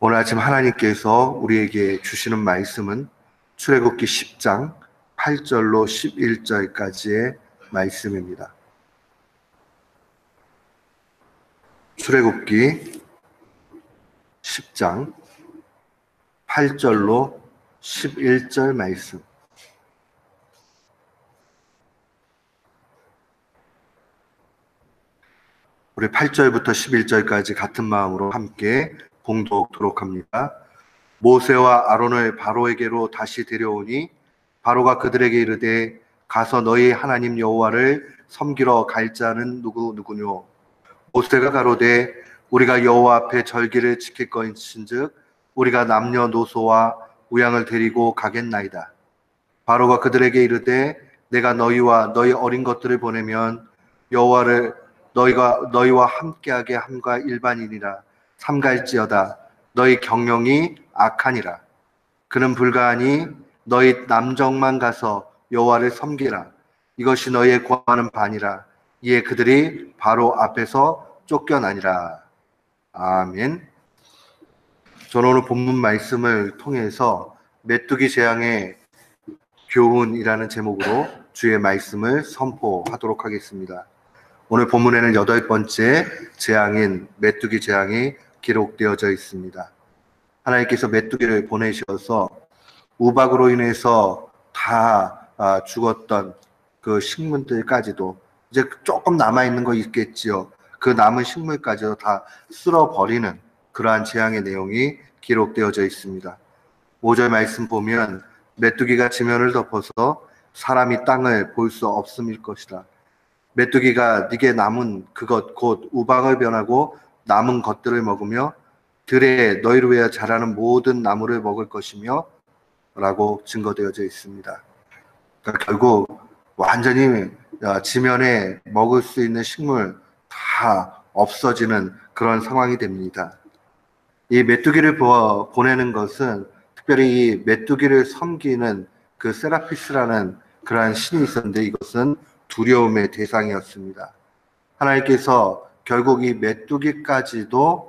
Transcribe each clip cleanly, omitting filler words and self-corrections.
오늘 아침 하나님께서 우리에게 주시는 말씀은 출애굽기 10장 8절로 11절까지의 말씀입니다. 출애굽기 10장 8절로 11절 말씀. 우리 8절부터 11절까지 같은 마음으로 함께 봉독하도록 합니다. 모세와 아론을 바로에게로 다시 데려오니 바로가 그들에게 이르되 가서 너희 하나님 여호와를 섬기러 갈 자는 누구뇨? 모세가 가로되 우리가 여호와 앞에 절기를 지킬 것인즉 우리가 남녀노소와 우양을 데리고 가겠나이다. 바로가 그들에게 이르되 내가 너희와 너희 어린 것들을 보내면 여호와를 너희와 함께하게 함과 일반이니라. 삼갈지어다 너희 경영이 악하니라. 그는 불가하니 너희 남정만 가서 여호와를 섬기라. 이것이 너희의 구하는 바니라. 이에 그들이 바로 앞에서 쫓겨나니라. 아멘. 저는 오늘 본문 말씀을 통해서 메뚜기 재앙의 교훈이라는 제목으로 주의 말씀을 선포하도록 하겠습니다. 오늘 본문에는 8번째 재앙인 메뚜기 재앙이 기록되어져 있습니다. 하나님께서 메뚜기를 보내셔서 우박으로 인해서 다 죽었던 그 식물들까지도 이제 조금 남아있는 거 있겠지요. 그 남은 식물까지도 다 쓸어버리는 그러한 재앙의 내용이 기록되어져 있습니다. 5절 말씀 보면 메뚜기가 지면을 덮어서 사람이 땅을 볼 수 없음일 것이다. 메뚜기가 네게 남은 그것 곧 우박을 변하고 남은 것들을 먹으며 들에 너희를 위하여 자라는 모든 나무를 먹을 것이며 라고 증거되어져 있습니다. 그러니까 결국 완전히 지면에 먹을 수 있는 식물 다 없어지는 그런 상황이 됩니다. 이 메뚜기를 보내는 것은 특별히 이 메뚜기를 섬기는 그 세라피스라는 그러한 신이 있었는데 이것은 두려움의 대상이었습니다. 하나님께서 결국 이 메뚜기까지도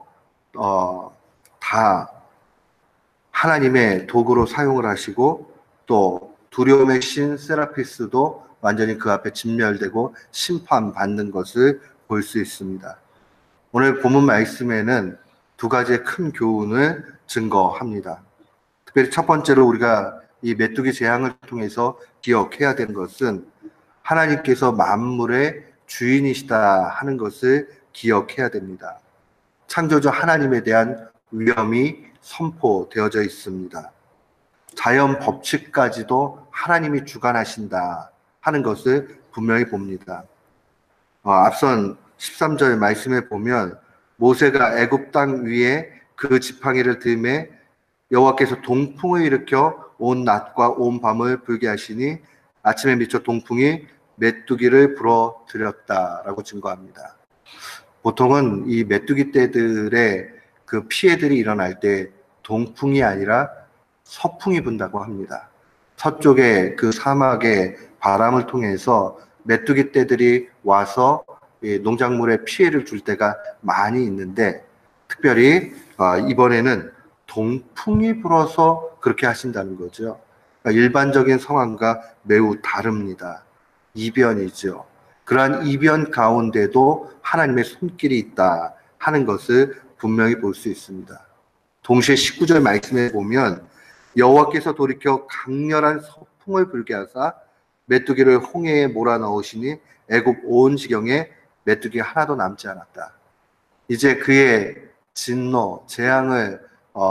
다 하나님의 도구로 사용을 하시고 또 두려움의 신 세라피스도 완전히 그 앞에 진멸되고 심판받는 것을 볼 수 있습니다. 오늘 본문 말씀에는 두 가지의 큰 교훈을 증거합니다. 특별히 첫 번째로 우리가 이 메뚜기 재앙을 통해서 기억해야 되는 것은 하나님께서 만물의 주인이시다 하는 것을 기억해야 됩니다. 창조주 하나님에 대한 위엄이 선포되어져 있습니다. 자연 법칙까지도 하나님이 주관하신다 하는 것을 분명히 봅니다. 앞선 13절 말씀에 보면 모세가 애굽 땅 위에 그 지팡이를 들매 여호와께서 동풍을 일으켜 온 낮과 온 밤을 불게 하시니 아침에 미쳐 동풍이 메뚜기를 불어들였다라고 증거합니다. 보통은 이 메뚜기 떼들의 그 피해들이 일어날 때 동풍이 아니라 서풍이 분다고 합니다. 서쪽의 그 사막의 바람을 통해서 메뚜기 떼들이 와서 농작물에 피해를 줄 때가 많이 있는데 특별히 이번에는 동풍이 불어서 그렇게 하신다는 거죠. 그러니까 일반적인 상황과 매우 다릅니다. 이변이죠. 그러한 이변 가운데도 하나님의 손길이 있다 하는 것을 분명히 볼 수 있습니다. 동시에 19절 말씀에 보면 여호와께서 돌이켜 강렬한 서풍을 불게 하사 메뚜기를 홍해에 몰아넣으시니 애굽 온 지경에 메뚜기가 하나도 남지 않았다. 이제 그의 진노, 재앙을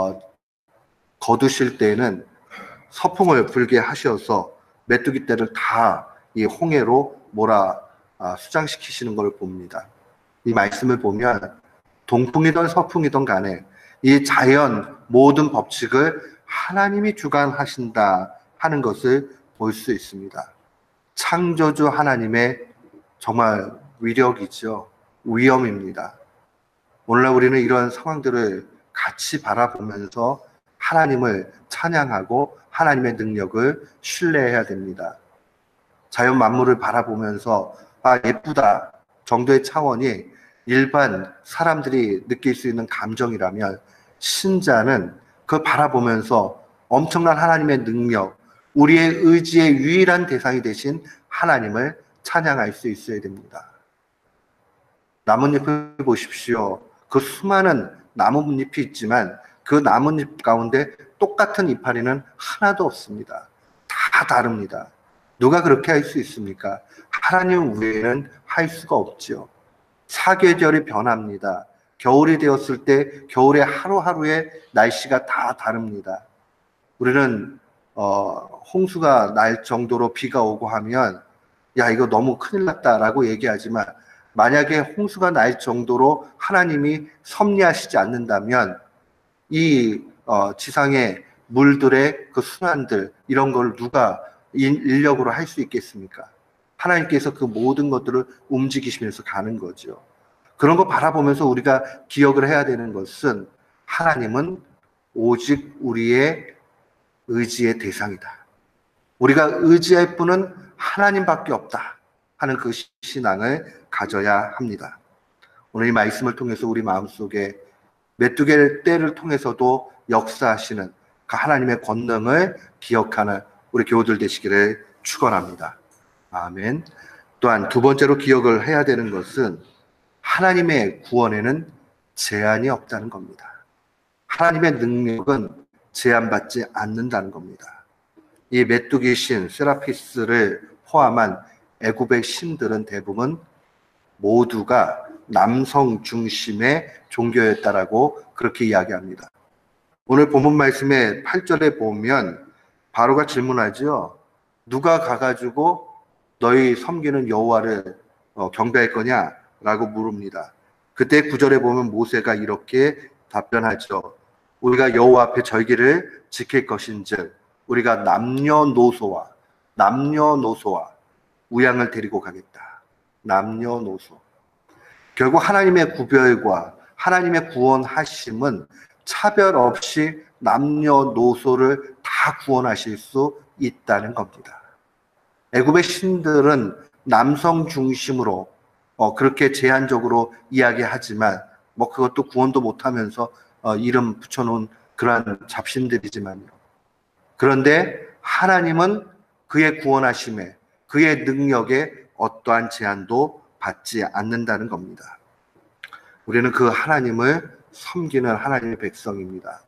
거두실 때에는 서풍을 불게 하셔서 메뚜기 떼를 다 이 홍해로 몰아 수장시키시는 걸 봅니다. 이 말씀을 보면 동풍이든 서풍이든 간에 이 자연 모든 법칙을 하나님이 주관하신다 하는 것을 볼 수 있습니다. 창조주 하나님의 정말 위력이죠. 위엄입니다. 오늘날 우리는 이런 상황들을 같이 바라보면서 하나님을 찬양하고 하나님의 능력을 신뢰해야 됩니다. 자연 만물을 바라보면서 예쁘다 정도의 차원이 일반 사람들이 느낄 수 있는 감정이라면 신자는 그걸 바라보면서 엄청난 하나님의 능력, 우리의 의지의 유일한 대상이 되신 하나님을 찬양할 수 있어야 됩니다. 나뭇잎을 보십시오. 그 수많은 나뭇잎이 있지만 그 나뭇잎 가운데 똑같은 이파리는 하나도 없습니다. 다 다릅니다. 누가 그렇게 할 수 있습니까? 하나님 외에는 할 수가 없지요. 사계절이 변합니다. 겨울이 되었을 때 겨울의 하루하루의 날씨가 다 다릅니다. 우리는 홍수가 날 정도로 비가 오고 하면 야 이거 너무 큰일 났다라고 얘기하지만 만약에 홍수가 날 정도로 하나님이 섭리하시지 않는다면 이 지상의 물들의 그 순환들 이런 걸 누가 인력으로 할 수 있겠습니까? 하나님께서 그 모든 것들을 움직이시면서 가는 거죠. 그런 거 바라보면서 우리가 기억을 해야 되는 것은 하나님은 오직 우리의 의지의 대상이다. 우리가 의지할 분은 하나님밖에 없다 하는 그 신앙을 가져야 합니다. 오늘 이 말씀을 통해서 우리 마음속에 메뚜기 떼를 통해서도 역사하시는 그 하나님의 권능을 기억하는 우리 교우들 되시기를 축원합니다. 아멘. 또한 두 번째로 기억을 해야 되는 것은 하나님의 구원에는 제한이 없다는 겁니다. 하나님의 능력은 제한받지 않는다는 겁니다. 이 메뚜기 신 세라피스를 포함한 애굽의 신들은 대부분 모두가 남성 중심의 종교였다라고 그렇게 이야기합니다. 오늘 본문 말씀의 8절에 보면 바로가 질문하죠. 누가 가가지고 너희 섬기는 여호와를 경배할 거냐? 라고 물습니다. 그때 9절에 보면 모세가 이렇게 답변하죠. 우리가 여호와 앞에 절기를 지킬 것인즉 우리가 남녀노소와 우양을 데리고 가겠다. 남녀노소. 결국 하나님의 구별과 하나님의 구원하심은 차별 없이 남녀노소를 다 구원하실 수 있다는 겁니다. 애굽의 신들은 남성 중심으로 그렇게 제한적으로 이야기하지만 그것도 구원도 못하면서 이름 붙여놓은 그러한 잡신들이지만요. 그런데 하나님은 그의 구원하심에 그의 능력에 어떠한 제한도 받지 않는다는 겁니다. 우리는 그 하나님을 섬기는 하나님의 백성입니다.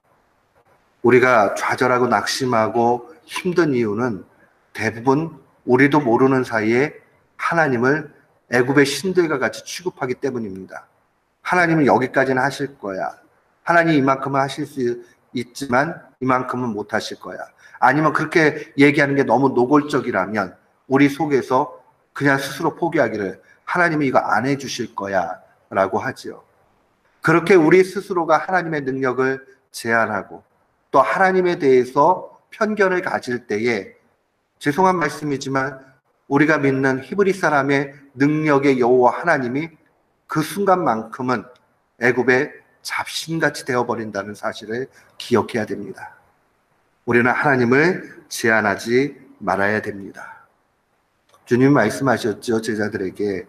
우리가 좌절하고 낙심하고 힘든 이유는 대부분 우리도 모르는 사이에 하나님을 애굽의 신들과 같이 취급하기 때문입니다. 하나님은 여기까지는 하실 거야. 하나님 이만큼은 하실 수 있지만 이만큼은 못 하실 거야. 아니면 그렇게 얘기하는 게 너무 노골적이라면 우리 속에서 그냥 스스로 포기하기를 하나님이 이거 안 해주실 거야 라고 하지요. 그렇게 우리 스스로가 하나님의 능력을 제한하고 또 하나님에 대해서 편견을 가질 때에 죄송한 말씀이지만 우리가 믿는 히브리 사람의 능력의 여호와 하나님이 그 순간만큼은 애굽의 잡신같이 되어버린다는 사실을 기억해야 됩니다. 우리는 하나님을 제한하지 말아야 됩니다. 주님 말씀하셨죠. 제자들에게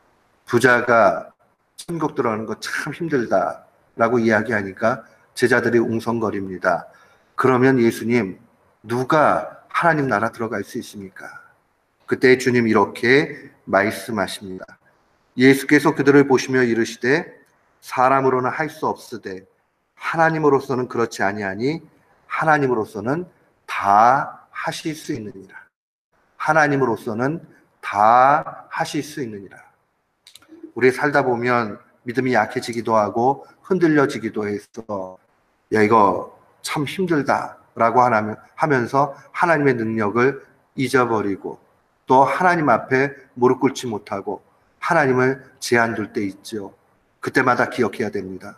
부자가 천국 들어가는 거 참 힘들다라고 이야기하니까 제자들이 웅성거립니다. 그러면 예수님 누가 하나님 나라 들어갈 수 있습니까? 그때 주님 이렇게 말씀하십니다. 예수께서 그들을 보시며 이르시되 사람으로는 할 수 없으되 하나님으로서는 그렇지 아니하니 하나님으로서는 다 하실 수 있느니라. 하나님으로서는 다 하실 수 있느니라. 우리 살다 보면 믿음이 약해지기도 하고 흔들려지기도 해서 야 이거 참 힘들다라고 하면서 하나님의 능력을 잊어버리고 또 하나님 앞에 무릎 꿇지 못하고 하나님을 제한둘 때 있죠. 그때마다 기억해야 됩니다.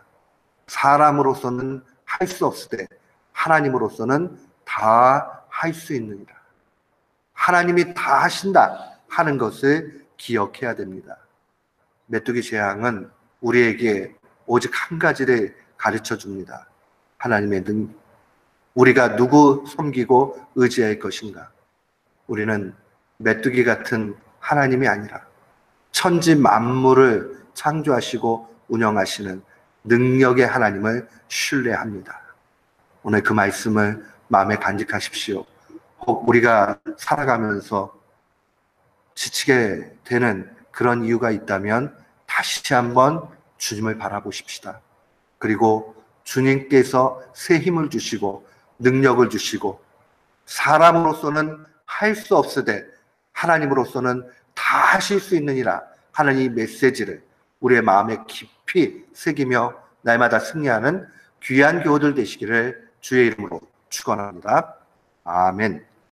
사람으로서는 할 수 없으되 하나님으로서는 다 할 수 있느니라. 하나님이 다 하신다 하는 것을 기억해야 됩니다. 메뚜기 재앙은 우리에게 오직 한 가지를 가르쳐 줍니다. 하나님의 우리가 누구 섬기고 의지할 것인가? 우리는 메뚜기 같은 하나님이 아니라 천지 만물을 창조하시고 운영하시는 능력의 하나님을 신뢰합니다. 오늘 그 말씀을 마음에 간직하십시오. 혹 우리가 살아가면서 지치게 되는 그런 이유가 있다면 다시 한번 주님을 바라보십시다. 그리고 주님께서 새 힘을 주시고 능력을 주시고 사람으로서는 할 수 없으되 하나님으로서는 다 하실 수 있느니라 하는 이 메시지를 우리의 마음에 깊이 새기며 날마다 승리하는 귀한 교우들 되시기를 주의 이름으로 축원합니다. 아멘.